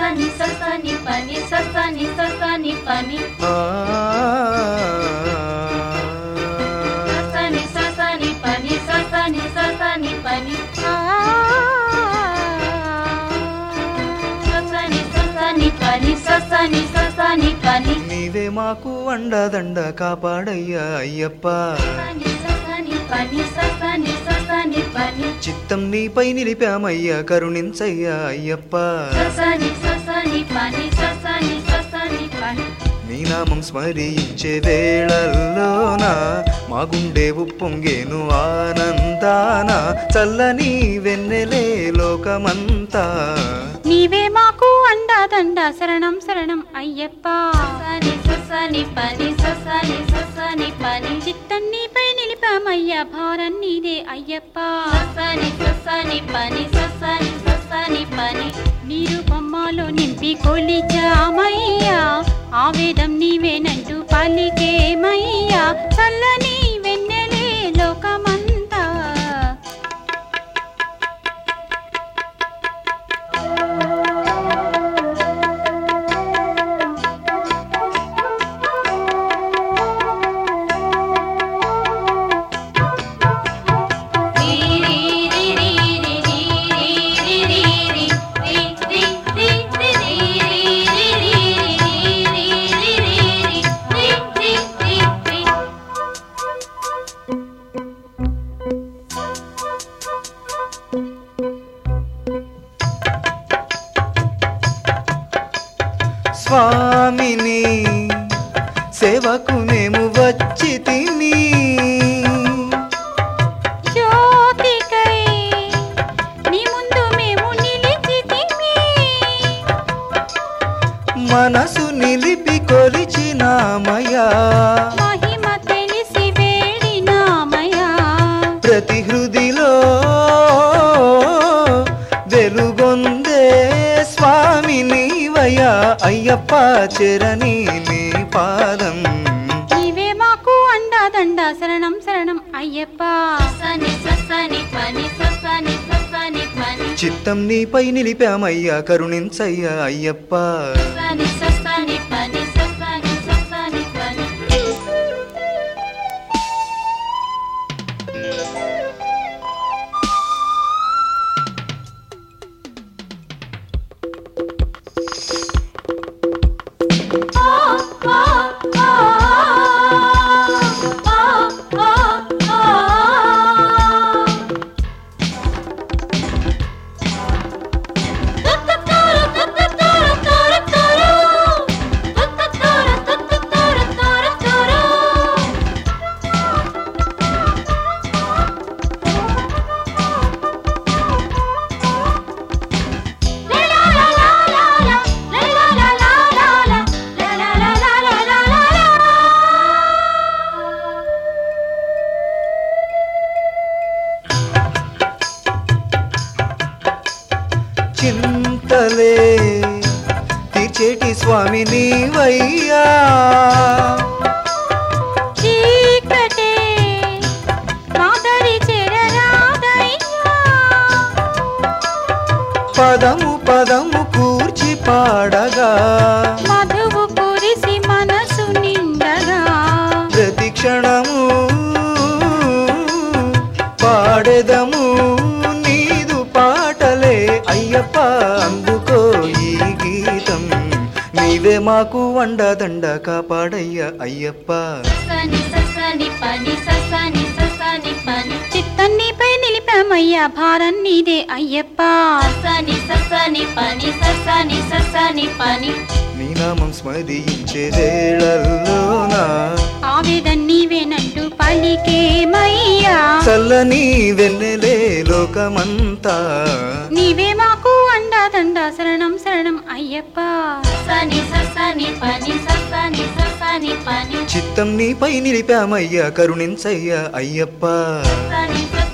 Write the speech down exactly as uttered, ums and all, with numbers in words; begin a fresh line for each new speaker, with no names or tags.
సని సని పని సని సని పని సని సని పని సని సని పని సని సని పని సని సని పని
నీవే మాకు అండదండ కాపాడయ్యా అయ్యప్ప
పని సని సని పని
చిత్తం నీపై నిలిపామయ్యా కరుణించయ్యా అయ్యప్ప
సని సని పని సని సని పని
నీ నామం స్మరించే వేళల్లోన మా గుండె ఉప్పొంగేను ఆనందాన చల్లని వెన్నెలే లోకమంతా
నీవే మాకు అండదండ శరణం శరణం అయ్యప్ప
సని సని పని సని సని పని
చిత్తం నీపై నిలిపామయ్యా భారం నీదే అయ్యప్ప
సని సని పని సని సని పని
నీరు బొమ్మలో నింపి కొలిచామయ్యా ఆవేదం నీవేనంటూ పలికేమయ్యా చల్లని వెన్నెలే లోకమంతా
స్వామిని సేవకు మేము వచ్చితిమి
జ్యోతికై నీ ముందు మేము నిలిచితిమి
మనసు నిలిపి కొలిచినామయ్యా
మహిమ తెలిసి వేడినామయ్యా
ప్రతి హృదిలో వెలుగొందే స్వామి నీవయ్యా అయ్యప్ప చెరని నీ పాదం
నీవే మాకు అండదండ శరణం శరణం అయ్యప్ప
సని సని పని సని సని పని
చిత్తం నీపై నిలిపామయ్యా కరుణించయ్యా అయ్యప్ప
సని సని పని సని సని పని
చింతలే తీర్చేటి స్వామి నీవయ్యా
చీకటే మాదరి చెరరాదయ్యా
పదము పదము కూర్చి పాడగా
మధువు కురిసి మనసు నిండగా
ప్రతి క్షణము పాడెదము నీదు పాటలే అయ్యప్ప అందుకో ఈ గీతం నీవే మాకు అండదండ కాపాడయ్యా అయ్యప్ప
సని సని పని సని సని పని
చిత్తం నీపై నిలిపామయ్యా భారం నీదే అయ్యప్ప
సని సని పని సని సని పని
నీ నామం స్మరించే వేళల్లోన
ఆవేదం నీవేనంటూ పలికేమయ్యా
చల్లని వెన్నెలే లోకమంతా
నీవే మాకు అండదండ శరణం శరణం అయ్యప్ప
సని సని పని సని సని పని
చిత్తం నీపై నిలిపామయ్యా కరుణించయ్యా అయ్యప్ప
సని